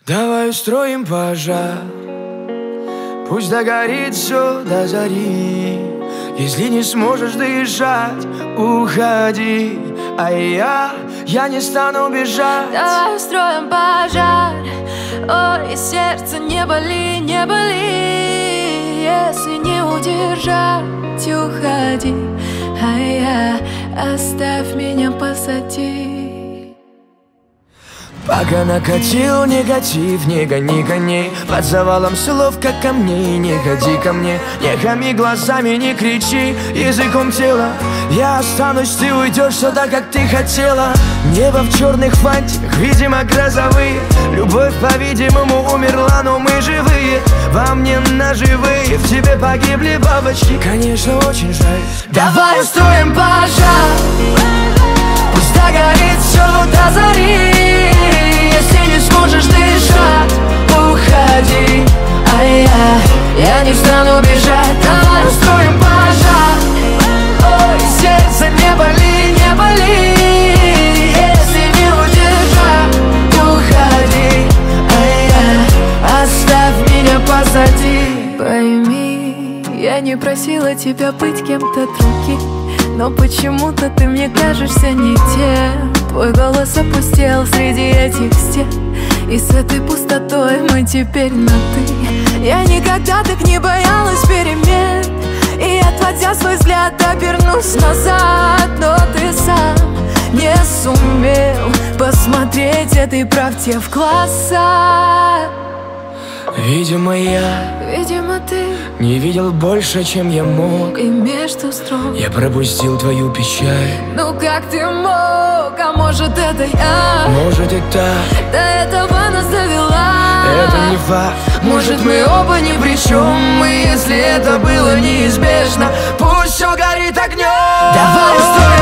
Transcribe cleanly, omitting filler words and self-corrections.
Давай устроим пожар, пусть догорит все до зари. Если не сможешь дышать, уходи, а я не стану бежать. Давай устроим пожар, ой, сердце, не боли, не боли. Если не удержать, уходи, оставь меня позади. Пока накатил негатив, не гони коней под завалом слов, как камней. Не ходи ко мне, не хами глазами, не кричи языком тела. Я останусь, ты уйдешь сюда, как ты хотела. Небо в черных фантиках, видимо, грозовые. Любовь, по-видимому, умерла, но мы живые. Во мне наживые, в тебе погибли бабочки. Конечно, очень жаль. Давай устроим пожар, пусть догорит все до зари. Если не сможешь дышать, уходи, я не стану бежать. Давай устроим пожар, ой, сердце, не боли, не боли. Если не удержать, уходи, оставь меня позади. Пойми, я не просила тебя быть кем-то другим, но почему-то ты мне кажешься не тем. Твой голос опустел среди этих стен, и с этой пустотой мы теперь на «ты». Я никогда так не боялась перемен, и, отводя свой взгляд, обернусь назад. Но ты сам не сумел посмотреть этой правде в глаза. Видимо, ты не видел больше, чем я мог, и между строк я пропустил твою печаль. Ну как ты мог, а может это я? Может и так, до этого нас довела. это не факт. Может, мы оба ни при чем, и если это было неизбежно, пусть все горит огнем. Давай устроим